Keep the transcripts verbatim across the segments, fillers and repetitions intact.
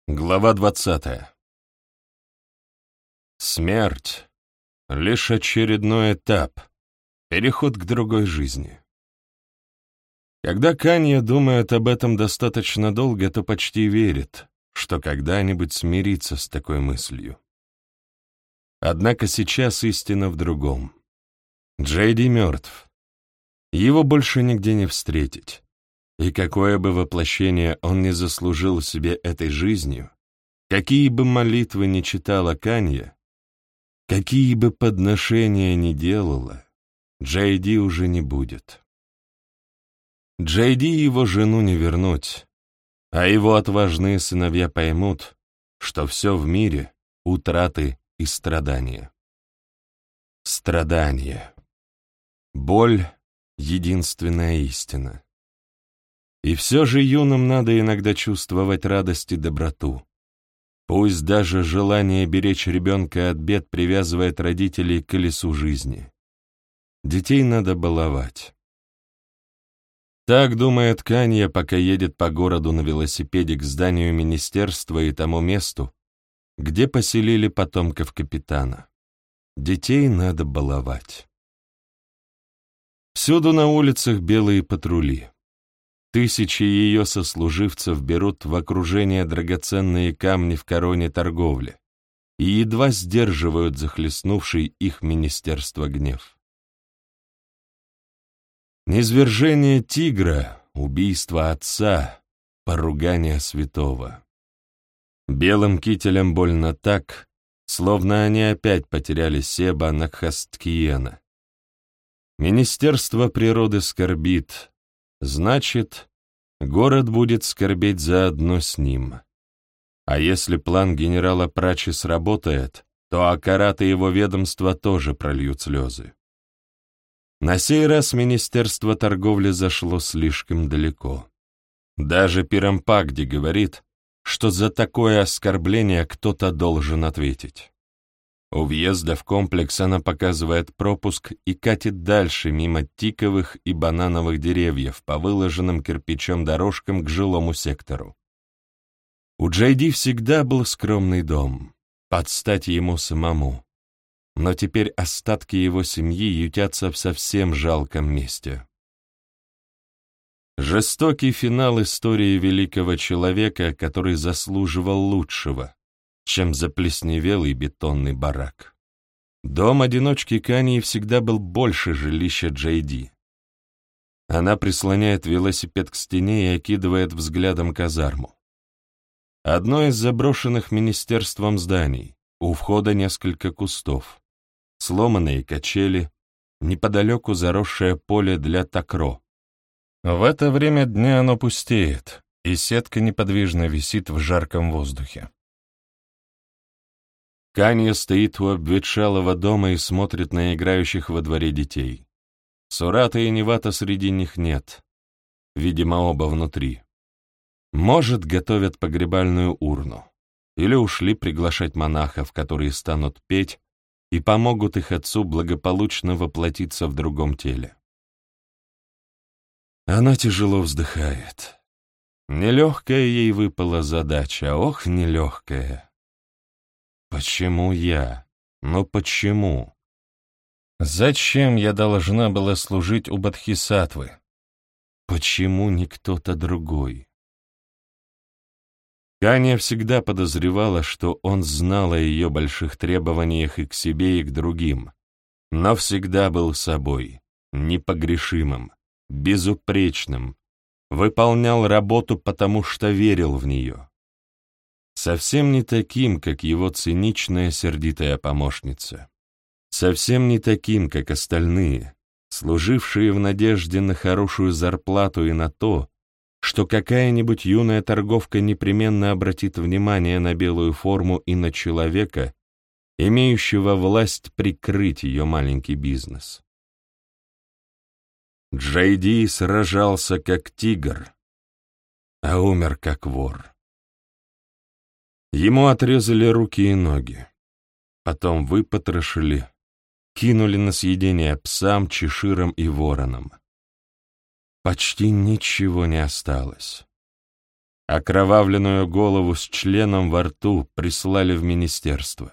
Глава двадцатая. Смерть — лишь очередной этап, переход к другой жизни. Когда Канья думает об этом достаточно долго, то почти верит, что когда-нибудь смирится с такой мыслью. Однако сейчас истина в другом. Джейди мертв. Его больше нигде не встретить. И какое бы воплощение он не заслужил себе этой жизнью, какие бы молитвы ни читала Канья, какие бы подношения ни делала, Джейди уже не будет. Джейди его жену не вернуть, а его отважные сыновья поймут, что все в мире — утраты и страдания. Страдания. Боль — единственная истина. И все же юным надо иногда чувствовать радость и доброту. Пусть даже желание беречь ребенка от бед привязывает родителей к колесу жизни. Детей надо баловать. Так думает Канья, пока едет по городу на велосипеде к зданию министерства и тому месту, где поселили потомков капитана. Детей надо баловать. Всюду на улицах белые патрули. Тысячи ее сослуживцев берут в окружение драгоценные камни в короне торговли и едва сдерживают захлестнувший их министерство гнев. Низвержение тигра, убийство отца, поругание святого. Белым кителям больно так, словно они опять потеряли Себа Накхасткиена. Министерство природы скорбит. Значит, город будет скорбеть заодно с ним. А если план генерала Прачи сработает, то Акарат и его ведомство тоже прольют слезы. На сей раз Министерство торговли зашло слишком далеко. Даже Пирампагди говорит, что за такое оскорбление кто-то должен ответить. У въезда в комплекс она показывает пропуск и катит дальше мимо тиковых и банановых деревьев по выложенным кирпичом дорожкам к жилому сектору. У Джейди всегда был скромный дом, под стать ему самому, но теперь остатки его семьи ютятся в совсем жалком месте. Жестокий финал истории великого человека, который заслуживал лучшего, чем заплесневелый бетонный барак. Дом одиночки Каньи всегда был больше жилища Джейди. Она прислоняет велосипед к стене и окидывает взглядом казарму. Одно из заброшенных министерством зданий, у входа несколько кустов, сломанные качели, неподалеку заросшее поле для такро. В это время дня оно пустеет, и сетка неподвижно висит в жарком воздухе. Канья стоит у обветшалого дома и смотрит на играющих во дворе детей. Сурата и Невата среди них нет. Видимо, оба внутри. Может, готовят погребальную урну. Или ушли приглашать монахов, которые станут петь и помогут их отцу благополучно воплотиться в другом теле. Она тяжело вздыхает. Нелегкая ей выпала задача, ох, нелегкая. Почему я? Ну почему? Зачем я должна была служить у Бодхисаттвы? Почему не кто-то другой? Канья всегда подозревала, что он знал о ее больших требованиях и к себе, и к другим, но всегда был собой, непогрешимым, безупречным, выполнял работу, потому что верил в нее. Совсем не таким, как его циничная сердитая помощница. Совсем не таким, как остальные, служившие в надежде на хорошую зарплату и на то, что какая-нибудь юная торговка непременно обратит внимание на белую форму и на человека, имеющего власть прикрыть ее маленький бизнес. Джейди сражался как тигр, а умер как вор. Ему отрезали руки и ноги, потом выпотрошили, кинули на съедение псам, чеширам и воронам. Почти ничего не осталось. Окровавленную голову с членом во рту прислали в министерство.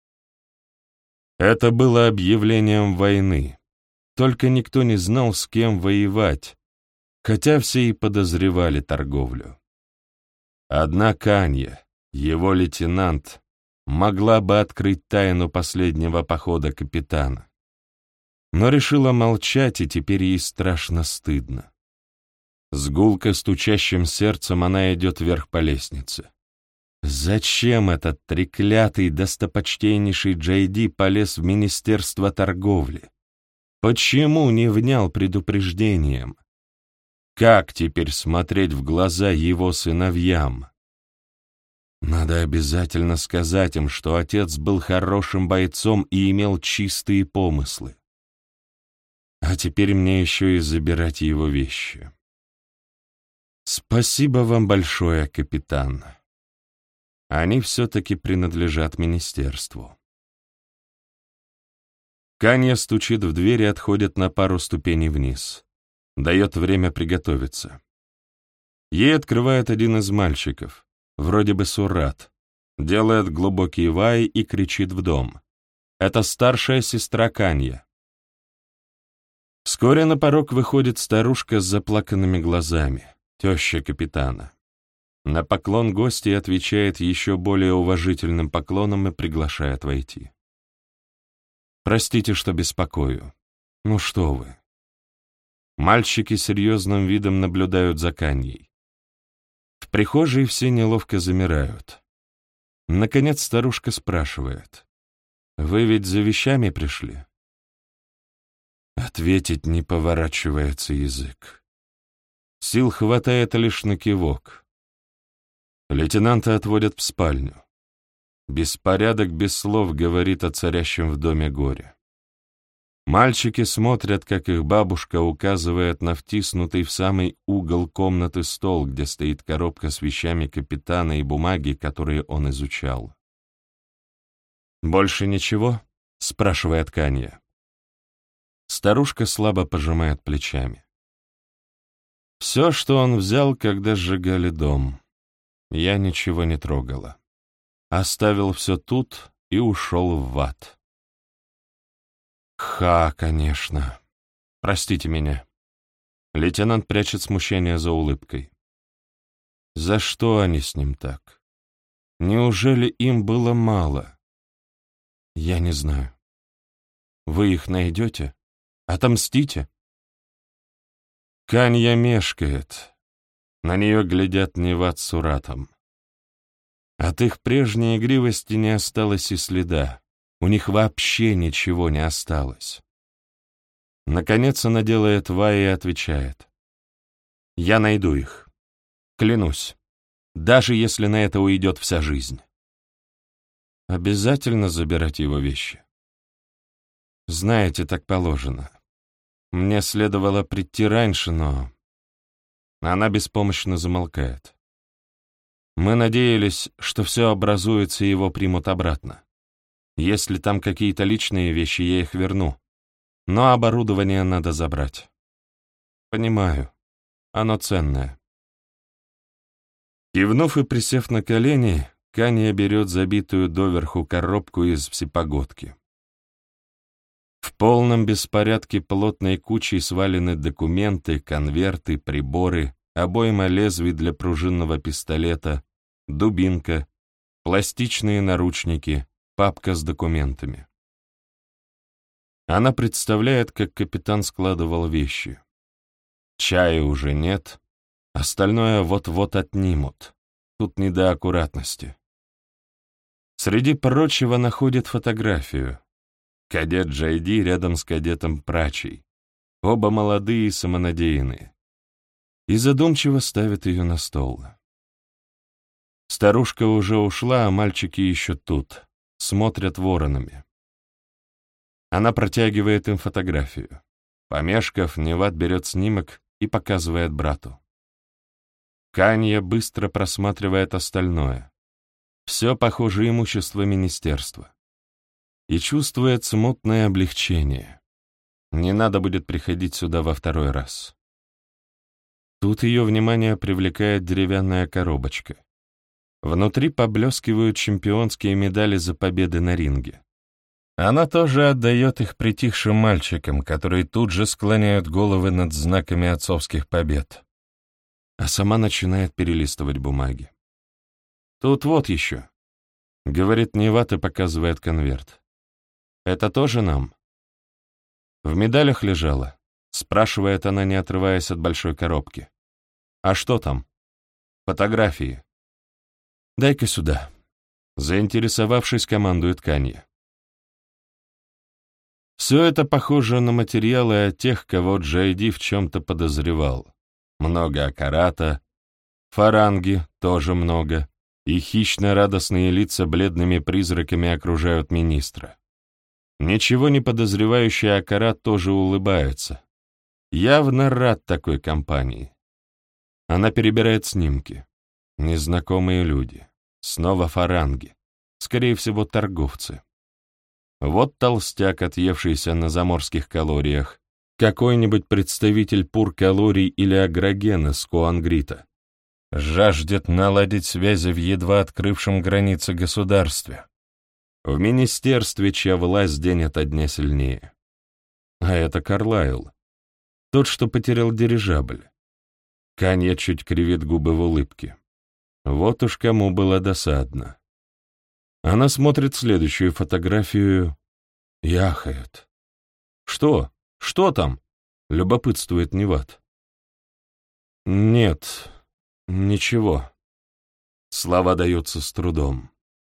Это было объявлением войны, только никто не знал, с кем воевать, хотя все и подозревали торговлю. Одна Канья, его лейтенант, могла бы открыть тайну последнего похода капитана, но решила молчать, и теперь ей страшно стыдно. С гулко стучащим сердцем она идет вверх по лестнице. Зачем этот треклятый достопочтеннейший Джейди полез в Министерство торговли? Почему не внял предупреждением? Как теперь смотреть в глаза его сыновьям? Надо обязательно сказать им, что отец был хорошим бойцом и имел чистые помыслы. А теперь мне еще и забирать его вещи. Спасибо вам большое, капитан. Они все-таки принадлежат министерству. Канья стучит в дверь и отходит на пару ступеней вниз. Дает время приготовиться. Ей открывает один из мальчиков, вроде бы Сурат, делает глубокий вай и кричит в дом. Это старшая сестра Канья. Вскоре на порог выходит старушка с заплаканными глазами, теща капитана. На поклон гостей отвечает еще более уважительным поклоном и приглашает войти. «Простите, что беспокою. Ну что вы?» Мальчики серьезным видом наблюдают за Каньей. В прихожей все неловко замирают. Наконец старушка спрашивает: «Вы ведь за вещами пришли?» Ответить не поворачивается язык. Сил хватает лишь на кивок. Лейтенанта отводят в спальню. Беспорядок без слов говорит о царящем в доме горе. Мальчики смотрят, как их бабушка указывает на втиснутый в самый угол комнаты стол, где стоит коробка с вещами капитана и бумаги, которые он изучал. «Больше ничего?» — спрашивает Канья. Старушка слабо пожимает плечами. «Все, что он взял, когда сжигали дом. Я ничего не трогала. Оставил все тут и ушел в ад». «Ха, конечно. Простите меня». Лейтенант прячет смущение за улыбкой. «За что они с ним так? Неужели им было мало? Я не знаю. Вы их найдете? Отомстите?» Канья мешкает. На нее глядят Неват с Суратом. От их прежней игривости не осталось и следа. У них вообще ничего не осталось. Наконец она делает вай и отвечает: «Я найду их. Клянусь. Даже если на это уйдет вся жизнь». «Обязательно забирать его вещи?» «Знаете, так положено. Мне следовало прийти раньше, но...» Она беспомощно замолкает. «Мы надеялись, что все образуется и его примут обратно. Если там какие-то личные вещи, я их верну. Но оборудование надо забрать». «Понимаю. Оно ценное». Кивнув и присев на колени, Канья берет забитую доверху коробку из всепогодки. В полном беспорядке плотной кучей свалены документы, конверты, приборы, обойма лезвий для пружинного пистолета, дубинка, пластичные наручники, папка с документами. Она представляет, как капитан складывал вещи. Чая уже нет, остальное вот-вот отнимут. Тут не до аккуратности. Среди прочего находит фотографию. Кадет Джайди рядом с кадетом Прачей. Оба молодые и самонадеянные. И задумчиво ставит ее на стол. Старушка уже ушла, а мальчики еще тут. Смотрят воронами. Она протягивает им фотографию. Помешков, Неват берет снимок и показывает брату. Канья быстро просматривает остальное. Все, похоже, имущество министерства. И чувствует смутное облегчение. Не надо будет приходить сюда во второй раз. Тут ее внимание привлекает деревянная коробочка. Внутри поблескивают чемпионские медали за победы на ринге. Она тоже отдает их притихшим мальчикам, которые тут же склоняют головы над знаками отцовских побед. А сама начинает перелистывать бумаги. «Тут вот еще», — говорит Неват и показывает конверт. «Это тоже нам?» В медалях лежало, спрашивает она, не отрываясь от большой коробки. «А что там?» «Фотографии». «Дай-ка сюда», — заинтересовавшись, командует Канье. Все это похоже на материалы о тех, кого Джайди в чем-то подозревал. Много акарата, фаранги тоже много, и хищно-радостные лица бледными призраками окружают министра. Ничего не подозревающий акарат тоже улыбается. Явно рад такой компании. Она перебирает снимки. Незнакомые люди. Снова фаранги. Скорее всего, торговцы. Вот толстяк, отъевшийся на заморских калориях, какой-нибудь представитель пур-калорий или агрогена с Куангрита. Жаждет наладить связи в едва открывшем границы государстве. В министерстве, чья власть день ото дня сильнее. А это Карлайл. Тот, что потерял дирижабль. Канья чуть кривит губы в улыбке. Вот уж кому было досадно. Она смотрит следующую фотографию и ахает. «Что? Что там?» — любопытствует Неват. «Нет, ничего». Слова даются с трудом.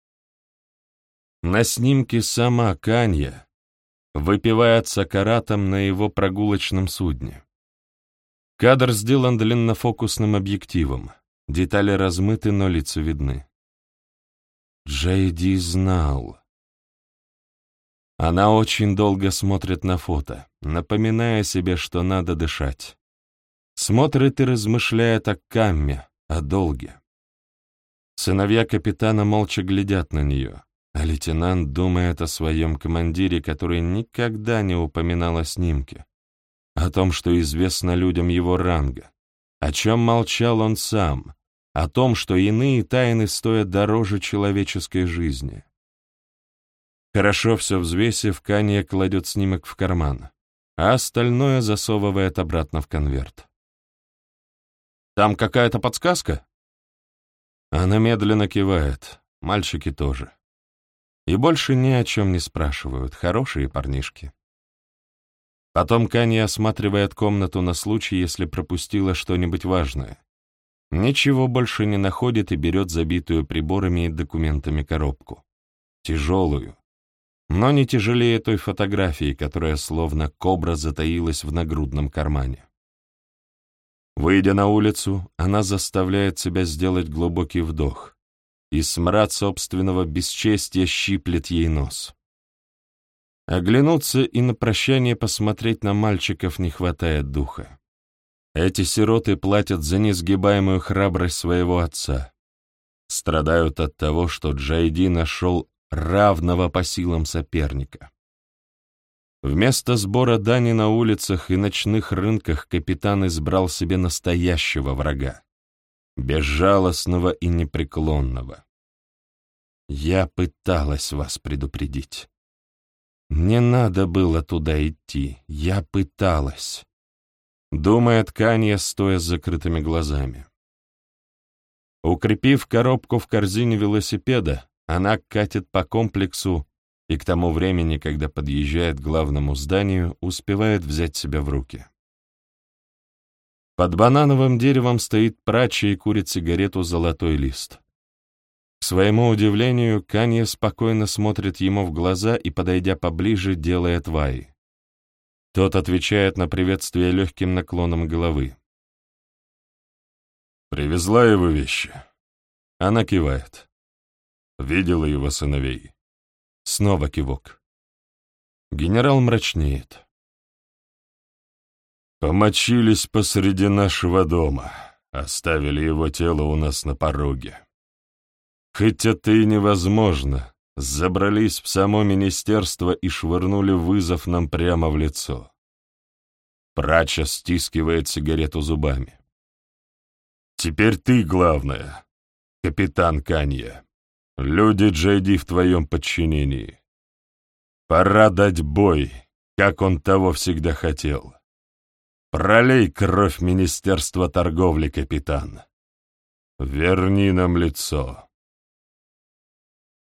На снимке сама Канья выпивает с акаратом на его прогулочном судне. Кадр сделан длиннофокусным объективом. Детали размыты, но лица видны. Джейди знал. Она очень долго смотрит на фото, напоминая себе, что надо дышать. Смотрит и размышляет о Камме, о долге. Сыновья капитана молча глядят на нее, а лейтенант думает о своем командире, который никогда не упоминал о снимке, о том, что известно людям его ранга, о чем молчал он сам, о том, что иные тайны стоят дороже человеческой жизни. Хорошо все взвесив, Канья кладет снимок в карман, а остальное засовывает обратно в конверт. «Там какая-то подсказка?» Она медленно кивает, мальчики тоже. И больше ни о чем не спрашивают, хорошие парнишки. Потом Канья осматривает комнату на случай, если пропустила что-нибудь важное. Ничего больше не находит и берет забитую приборами и документами коробку. Тяжелую, но не тяжелее той фотографии, которая словно кобра затаилась в нагрудном кармане. Выйдя на улицу, она заставляет себя сделать глубокий вдох, и смрад собственного бесчестия щиплет ей нос. Оглянуться и на прощание посмотреть на мальчиков не хватает духа. Эти сироты платят за несгибаемую храбрость своего отца. Страдают от того, что Джайди нашел равного по силам соперника. Вместо сбора дани на улицах и ночных рынках капитан избрал себе настоящего врага, безжалостного и непреклонного. Я пыталась вас предупредить. Не надо было туда идти, я пыталась. Думает Канья, стоя с закрытыми глазами. Укрепив коробку в корзине велосипеда, она катит по комплексу и к тому времени, когда подъезжает к главному зданию, успевает взять себя в руки. Под банановым деревом стоит прача и курит сигарету «Золотой лист». К своему удивлению, Канья спокойно смотрит ему в глаза и, подойдя поближе, делает вай. Тот отвечает на приветствие легким наклоном головы. «Привезла его вещи?» Она кивает. «Видела его сыновей?» Снова кивок. Генерал мрачнеет. «Помочились посреди нашего дома, оставили его тело у нас на пороге. Хоть это и невозможно, забрались в само министерство и швырнули вызов нам прямо в лицо». Прача стискивает сигарету зубами. Теперь ты главное, капитан Канья. Люди джей ди в твоем подчинении. Пора дать бой, как он того всегда хотел. Пролей кровь Министерства торговли, капитан. Верни нам лицо.